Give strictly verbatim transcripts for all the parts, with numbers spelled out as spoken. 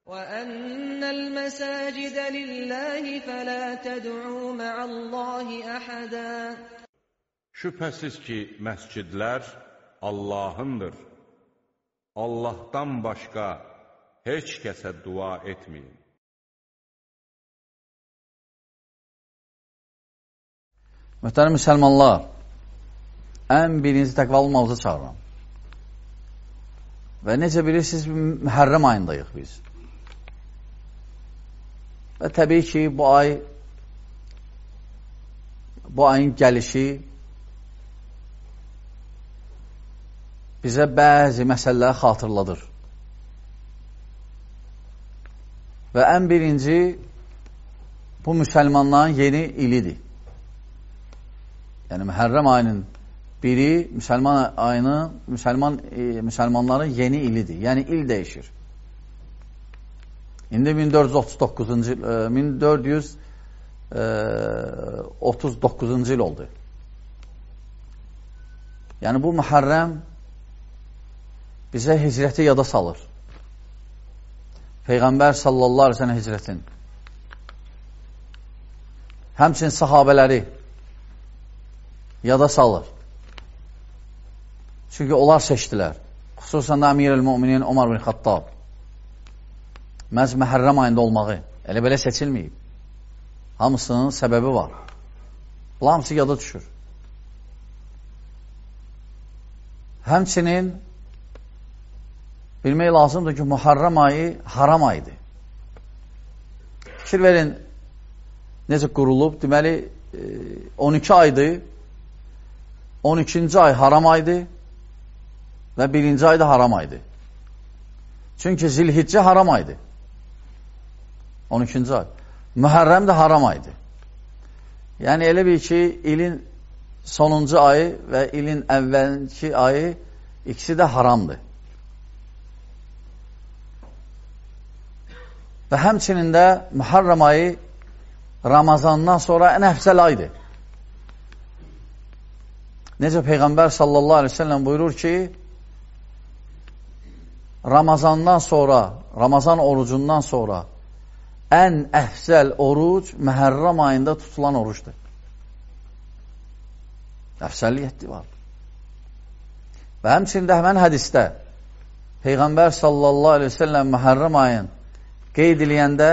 وَأَنَّ الْمَسَاجِدَ لِلَّهِ فَلَا تَدْعُوا مَعَ اللَّهِ أَحَدًا. Şübhəsiz ki, məscidlər Allahındır. Allahdan başqa heç kəsə dua etməyin. Möhtərəm müsəlmanlar, ən birinci təqvalı mavzu çağıram. Və necə bilirsiniz, Mühərrəm ayındayıq biz. Və təbii ki, bu ay, bu ayın gəlişi bizə bəzi məsələləri xatırladır. Və ən birinci, bu müsəlmanların yeni ilidir. Yəni, Mühərrəm ayının biri, müsəlman ayının, müsəlman, e, müsəlmanların yeni ilidir. Yəni, il dəyişir. İndi min dörd yüz otuz doqquzuncu il, e, min dörd yüz otuz doqquzuncu il oldu. Yəni, bu Mühərrəm bizə hicrəti yada salır. Peyğəmbər sallallahu aleyhi ve sellem hicrətin. Həmçinin sahabələri yada salır. Çünki onlar seçdilər. Xüsusən də Əmir-el-Müminin Ömər bin Xattab. Məhz Məhərrəm ayında olmağı. Elə belə seçilməyib. Hamısının səbəbi var. Bunlar hamısı yada düşür. Həmçinin bilmək lazımdır ki, Mühərrəm ayı haram aydır. Fikir verin, necə qurulub? Deməli, on iki aydır. on ikinci ay haram aydır və birinci ay da haram aydır. Çünki Zilhiccə haram aydır. on ikinci ay. Mühərrəm də haram aydır. Yəni, elə bil ki, ilin sonuncu ayı və ilin əvvəlki ayı ikisi də haramdır. Və həmçinin də Mühərrəm ayı Ramazandan sonra ən əfzəl aydır. Necə Peyğəmbər sallallahu aleyhi ve sellem buyurur ki, Ramazandan sonra, Ramazan orucundan sonra ən əfzəl oruc Mühərrəm ayında tutulan orucdur. Əfzəlliyyətli var. Və həmçində həmən hədisdə Peyğəmbər sallallahu aleyhi ve sellem Mühərrəm ayın qeyd eləyəndə,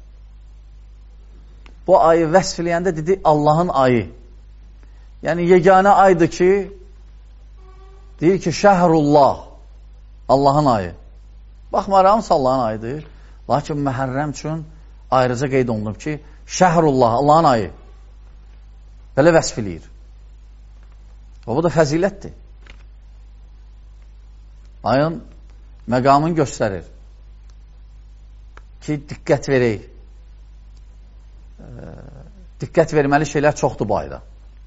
bu ayı vəsf eləyəndə dedi Allahın ayı. Yəni, yeganə aydır ki, deyir ki, Şəhrullah, Allahın ayı. Baxmayaraq, hamısı Allahın ayıdır. Lakin Mühərrəm üçün ayrıca qeyd olunub ki, Şəhrullah, Allahın ayı. Belə vəsf eləyir. Və bu da fəzilətdir. Ayın məqamını göstərir ki, diqqət verək. E, diqqət verməli şeylər çoxdur bu ayda.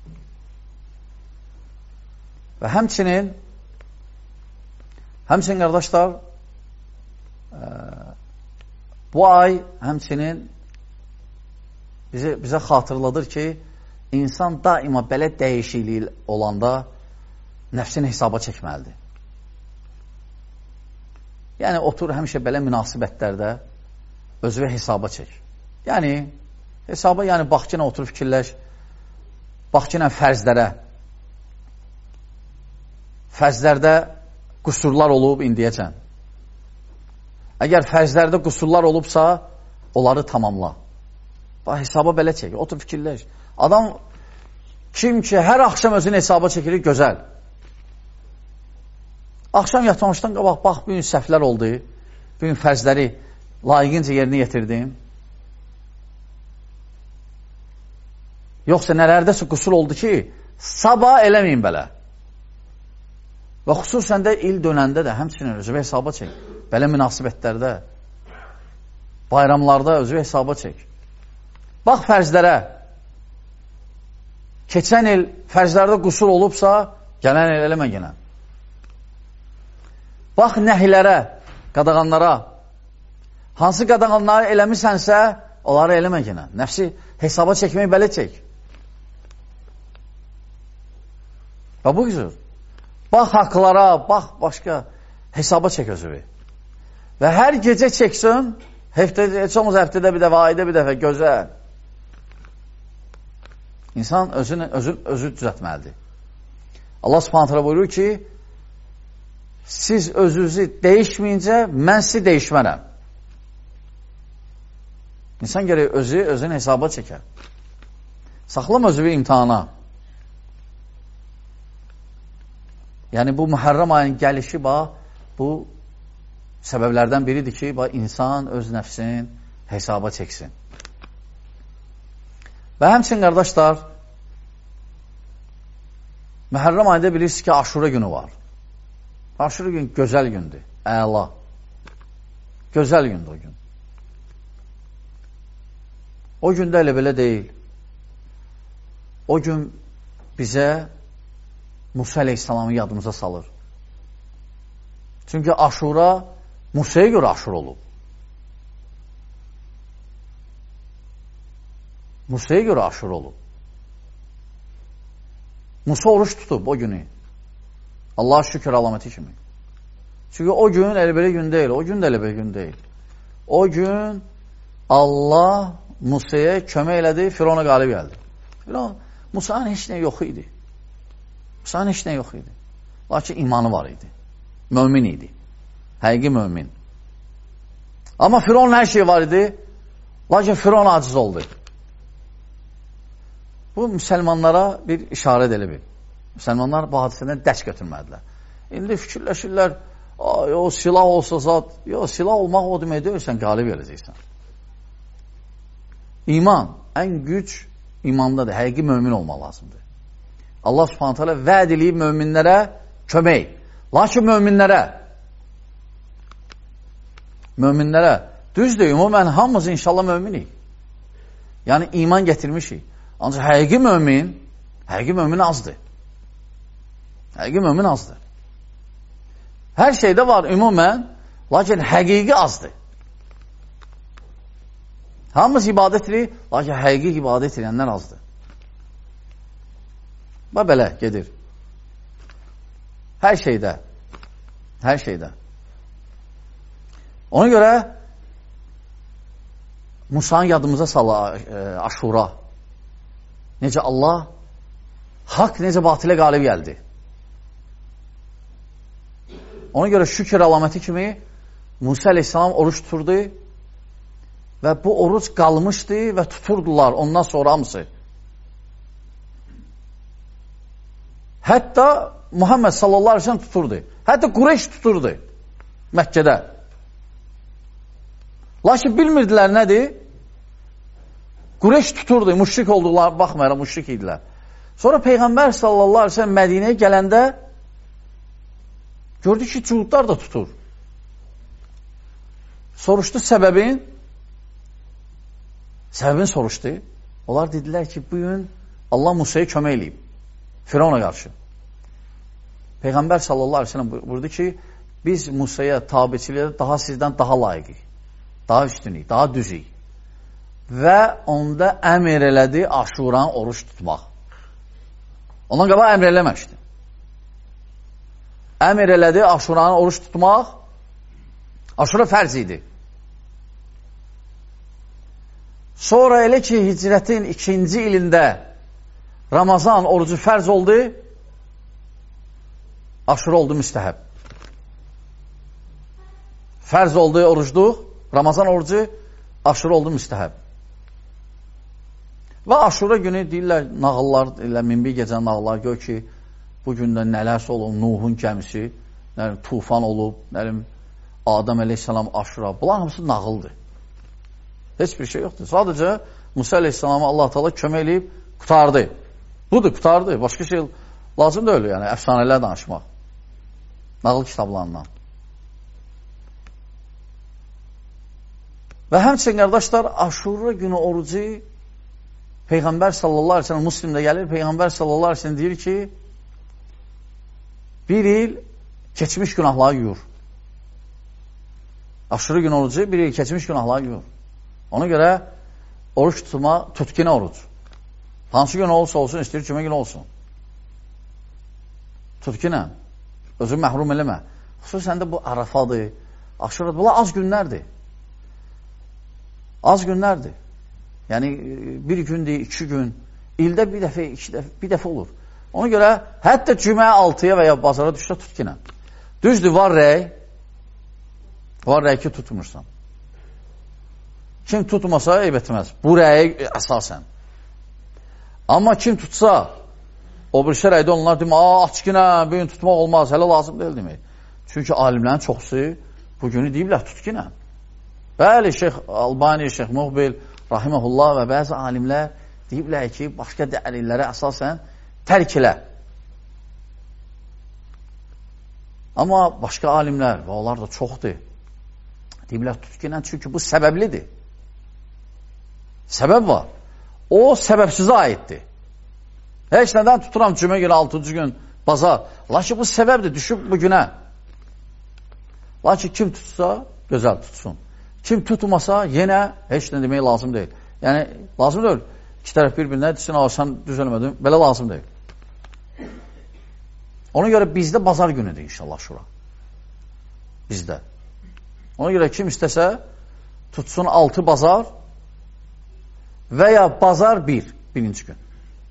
Və həmçinin həmçinin qardaşlar e, bu ay həmçinin bizə, bizə xatırladır ki, insan daima belə dəyişikliyi olanda nəfsini hesaba çəkməlidir. Yəni, otur həmişə belə münasibətlərdə özünə hesaba çək. Yəni, hesaba, yəni, bax ki, otur fikirləş, bax ki, fərzlərə, fərzlərdə qüsurlar olub indiyəcən. Əgər fərzlərdə qüsurlar olubsa, onları tamamla. Bax, hesaba belə çək, otur fikirləş. Adam, kim ki, hər axşam özünü hesaba çəkilir, gözəl. Axşam yatmamışdan qabaq, bax, bugün səhvlər oldu, bugün fərzləri layiqincə yerinə yetirdim. Yoxsa nələrdəsə qüsur oldu ki, sabah eləməyin belə. Və xüsusən də il dönəndə də həmçinin özü hesaba çək. Belə münasibətlərdə, bayramlarda özü hesaba çək. Bax fərzlərə. Keçən il fərzlərdə qüsur olubsa, gələn il eləmə gələn. Bax nəhlərə, qadağanlara. Hansı qadağanları eləmisənsə, onları eləmə gələn. Nəfsi hesaba çəkməyi belə çək. Və bu güzel. Bax haqlara, bax başqa hesaba çək özünü. Və hər gecə çəksin, Həftədə, heç olmaz həftədə bir dəfə, ayda bir dəfə, gözəl. İnsan özünü, özü, özü düzətməlidir. Allah Subhanahu taala buyurur ki, siz özünüzü dəyişməyincə, mən sizi dəyişmərəm. İnsan gərək özü, özünü hesaba çəkər. Saxlama özü bir imtihana. Yəni, bu Muharrem ayının gəlişi, bax, bu səbəblərdən biridir ki, bax, insan öz nəfsini hesaba çəksin. Və həmçin, qardaşlar, Muharrem ayında bilirsiniz ki, Aşura günü var. Aşura gün gözəl gündür, əla. Gözəl gündür o gün. O gündə elə belə deyil. O gün bizə Musa Aleyhisselamı yadımıza salır. Çünki Aşura Musa'ya görə Aşura olub. Musa'ya görə Aşura olub. Musa oruç tutub o günü. Allah'a şükür alaməti kimi. Çünki o gün elə belə gün deyil. O gün də elə belə gün deyil. O gün Allah Musa'ya kömək elədi, Firona qalib gəldi. Firon, Musa'nın heç nə yox idi. Musa'nın heç nə yox idi. Lakin imanı var idi. Mömin idi. Həqiqi mömin. Amma Fironun hər şey var idi. Lakin Firon aciz oldu. Bu, müsəlmanlara bir işarə edilir bir. Müsəlmanlar bu hadisədən dərs götürmədilər. İndi fikirləşirlər, o silah olsa zat, yo, silah olmaq o demək deyil, sən qalib gələcəksən. İman, ən güc imandadır, həqiqi mömin olmaq lazımdır. Allah Subhanahu taala vəd eləyib möminlərə kömək. Lakin möminlərə, möminlərə, düzdür, ümumən hamımız inşallah möminik. Yəni, iman gətirmişik. Ancaq həqiqi mömin, həqiqi mömin azdır. Həqiqi mömin azdır. Hər şeydə var ümumən, lakin həqiqi azdır. Hamımız ibadət edir, lakin həqiqi ibadət edənlər azdır. Və belə gedir. Hər şeydə, hər şeydə. Ona görə Musa'nın yadımıza sala e, Aşura. Necə Allah, haqq necə batilə qalib gəldi. Ona görə şükür əlaməti kimi Musa Aleyhisselam oruç tuturdu və bu oruç qalmışdı və tuturdular ondan sonra hamısı. Hətta Muhammed sallallahu aleyhi ve sellem tuturdu. Hətta Qureyş tuturdu Məkkədə. Lakin bilmirdilər nədir? Qureyş tuturdu, müşrik oldular, baxmayaraq müşrik idilər. Sonra Peyğəmbər sallallahu aleyhi ve sellem Mədinəyə gələndə gördü ki, cuhudlar da tutur. Soruşdu səbəbin. Səbəbini soruşdu. Onlar dedilər ki, bugün Allah Musa'ya kömək eləyib. Firavuna qarşı. Peyğəmbər sallallahu aleyhi ve sellem buyurdu ki, biz Musa'ya tabiçiliyə daha sizdən daha layiqik. Daha üstünük, daha düzük. Və onda əmr elədi Aşuranı oruç tutmaq. Ondan qabaq əmr eləməmişdi. Əmr elədi Aşuranı oruç tutmaq. Aşura fərz idi. Sonra elə ki, hicrətin ikinci ilində Ramazan orucu fərz oldu, Aşura oldu müstəhəb. Fərz oldu orucluq, Ramazan orucu, Aşura oldu müstəhəb. Və Aşura günü deyirlər, nağıllar, deyirlər, minbir gecən nağıllar, gör ki, bu gündə nələrsə olub, Nuhun gəmisi, nərim, tufan olub, nərim, Adam əleyhissalam Aşura, bunlar hamısı nağıldır. Heç bir şey yoxdur. Sadəcə Musa əleyhissalama Allah Teala kömək eləyib, qutardı. Budur, qutardı. Başqa şey lazım da öyle, yəni, əfsanələr danışmaq. Nağıl kitablarından. Və həmçin, qardaşlar, Aşura günü orucu Peyğəmbər sallallahu aleyhi ve sellem Müslimdə gəlir, Peyğəmbər sallallahu aleyhi ve sellem deyir ki, bir il keçmiş günahları yuyur. Aşura günü orucu bir il keçmiş günahları yuyur. Ona görə oruç tutma, tutkinə oruc. Hansı gün olursa olsun, istəyir cümə günü olsun. Tutkinə. Özü məhrum eləmə. Xüsusən də bu Arafadır, Aşuradır. Bunlar az günlərdir. Az günlərdir. Yəni, bir gündür, iki gün, ildə bir dəfə, iki dəfə, bir dəfə olur. Ona görə, hətta cümə altıya və ya bazara düşsə tut ki, nə? Düzdür, var rəy, var rəy ki, tutmursan. Kim tutmasa, eyb etməz. Bu rəyi əsasən. Amma kim tutsa, o bir şey rəydə onlar demir, a, aç ki, nə, bugün tutmaq olmaz, hələ lazım deyil demək. Çünki alimlərin çoxsu bu günü deyiblər, tut ki, nə? Bəli, Şeyx Albani, Şeyx Muqbil, Rahiməhullah və bəzi alimlər deyiblər ki, başqa dəlillərə əsasən tərk elə. Amma başqa alimlər, və onlar da çoxdur, deyiblər, tut ki, nə? Çünki bu səbəblidir. Səbəb var. O, səbəbsizə aiddir. Heç nədən tuturam cümə günü, altıncı gün, bazar. Lakin bu səbəbdir, düşüb bu günə. Lakin kim tutsa, gözəl tutsun. Kim tutmasa, yenə heç nə demək lazım deyil. Yəni, lazım deyil. İki tərəf bir-birinə desin, sən düzəlmədin, belə lazım deyil. Ona görə bizdə bazar günüdür inşallah şura. Bizdə. Ona görə kim istəsə, tutsun altı bazar və ya bazar bir, birinci gün.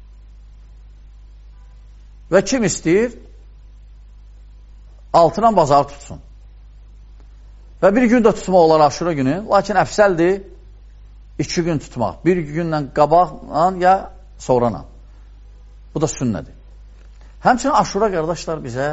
Və kim istəyir, altından bazar tutsun. Və bir gün də tutmaq olar aşura günü, lakin əfsəldir iki gün tutmaq. Bir gündən qabaqla ya sonrana. Bu da sünnədir. Həmçinin aşura qardaşlar bizə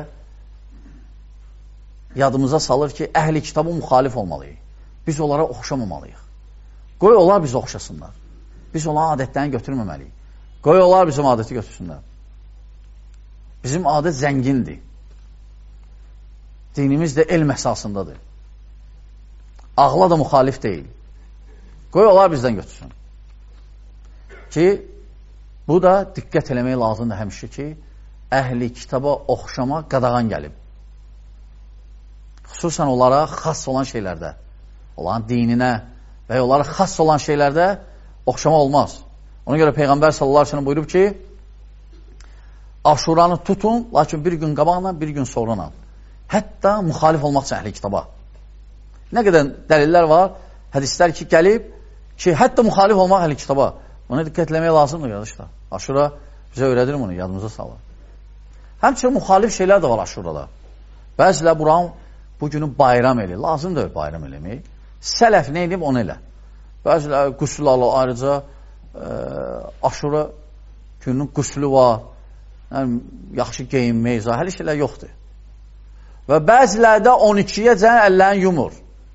yadımıza salır ki, əhli kitabı müxalif olmalıyıq. Biz onlara oxşamamalıyıq. Qoy onlar bizi oxşasınlar. Biz onların adətlərini götürməməliyik. Qoy onlar bizim adəti götürsünlər. Bizim adət zəngindir. Dinimiz də elm əsasındadır. Ağla da müxalif deyil. Qoy onlar bizdən götürsün. Ki, bu da diqqət eləmək lazımdır həmişə ki, əhli kitaba oxşama qadağan gəlib. Xüsusən onlara xas olan şeylərdə, onların dininə və onlara xas olan şeylərdə oxşama olmaz. Ona görə Peyğəmbər sallallahu əleyhi və səlləm buyurub ki, Aşuranı tutun, lakin bir gün qabaqla, bir gün sonrana. Hətta müxalif olmaq üçün əhli kitaba. Nə qədər dəlillər var, hədislər ki, gəlib ki, hətta müxalif olmaq əhli kitaba. Buna diqqət eləmək lazımdır, qardaşlar. Aşura bizə öyrədir bunu, yadımıza salır. Həmçinin müxalif şeylər də var aşurada. Bəzilər buranın bu günü bayram elə. Lazımdır bayram eləmək. Sələf nə edib, onu elə. Bəzilər qüsül alır, ayrıca e, aşura gününün qüsülü var. Yəni, yaxşı geyinmək, zahiri şeylər yoxdur. Və bəzilərdə on ikiyə cən əllərini yumur.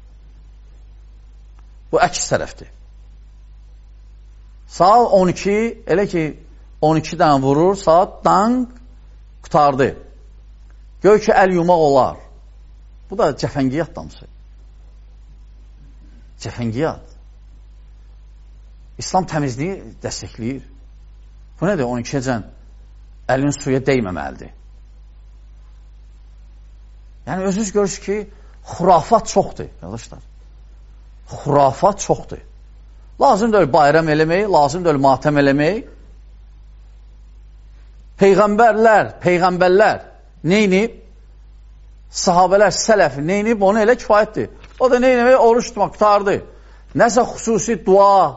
Bu əks tərəfdir. Saat on iki, elə ki on ikidən vurur, saat danq qutardı. Gör ki, əl yumaq olar. Bu da cəfəngiyyat damısı. Cəfəngiyyat. İslam təmizliyi dəstəkləyir. Bu nədir? on ikiyə cən əlin suya dəyməməlidir. Yəni, özünüz görürsünüz ki, xurafat çoxdur, qardaşlar. Xurafat çoxdur. Lazım deyil bayram eləmək, lazım deyil matəm eləmək. Peyğəmbərlər, peyğəmbərlər neynib? Sahabələr, sələf neynib? Onu elə kifayətdir. O da neynəmək? Oruç tutmaq, qutardı. Nəsə xüsusi dua,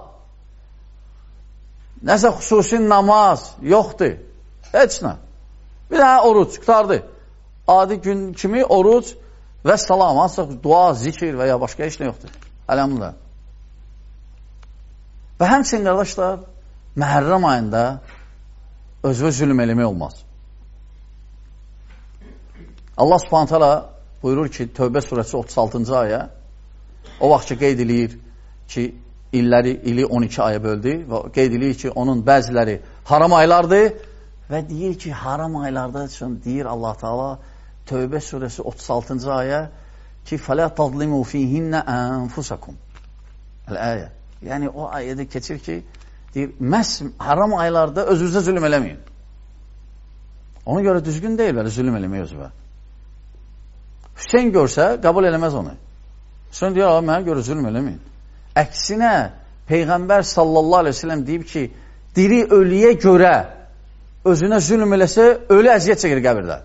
nəsə xüsusi namaz yoxdur. Heç nə. Bir dənə oruç, qutardı. Adi gün kimi oruç və salam, hansaq dua, zikir və ya başqa heç nə yoxdur. Əlhamdülillah. Və həmçinin, qardaşlar, Məhərrəm ayında özünə zülm eləmək olmaz. Allah Subhanahu taala buyurur ki, Tövbə surəsi otuz altıncı ayə, o vaxt ki, qeyd edir ki, illəri, ili on iki aya böldü və qeyd edir ki, onun bəziləri haram aylardır və deyir ki, haram aylarda üçün deyir Allah Taala Tövbə surəsi otuz altıncı ayə ki, فَلَا تَظْلِمُوا فِيهِنَّ أَنْفُسَكُمْ Əl-əyə. Yəni, o ayədə keçir ki, deyir, məhz haram aylarda özünüzə zülm eləməyin. Ona görə düzgün deyil belə zülm eləmək özünə. Hüseyin görsə, qəbul eləməz onu. Hüseyin deyir, mənə görə zülm eləməyin. Əksinə, Peyğəmbər sallallahu aleyhi ve sellem deyib ki, diri ölüyə görə özünə zülm eləsə, ölü əziyyət çəkir qəbirdə.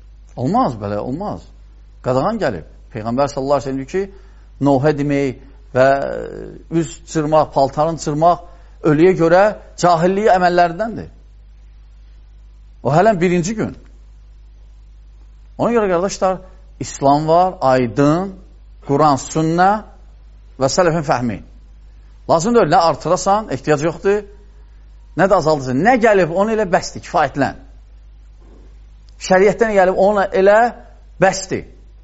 Olmaz belə, olmaz. Qadağan gəlib. Peyğəmbər sallallahu aleyhi ve sellem deyir ki, Nuhə demək və üz cırmaq, paltarın cırmaq ölüyə görə cahilliyi əməllərindəndir. O hələn birinci gün. Ona görə qardaşlar, İslam var, aydın, Quran, sünnə və sələfin fəhmi. Lazım deyil, nə artırasan, ehtiyac yoxdur, nə də azaldırsan. Nə gəlib, onu elə bəsdir, kifayətlən. Şəriətdən gəlib, onu elə bəsdir.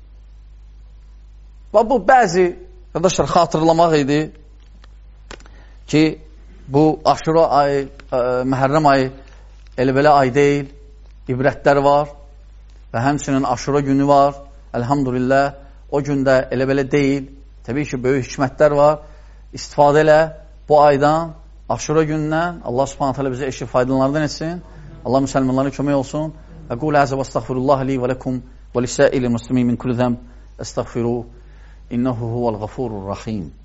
Və bu, bəzi, qardaşlar, xatırlamaq idi ki, bu Aşura ayı, Məhərrəm ayı elə belə ay deyil, ibrətlər var və həmçinin Aşura günü var, əlhamdülillah, o gündə elə belə deyil, təbii ki, böyük hikmətlər var, istifadə elə bu aydan, Aşura gündən, Allah subhanət hələ bizə eşi faydalardan etsin, Allah müsəlmanlara kömək olsun, və qul əzə və estəğfirullah li və ləkum və lisəili muslimin min kulli zəmb, estəğfiru, innəhu huvəl-ğafurur-rəxim.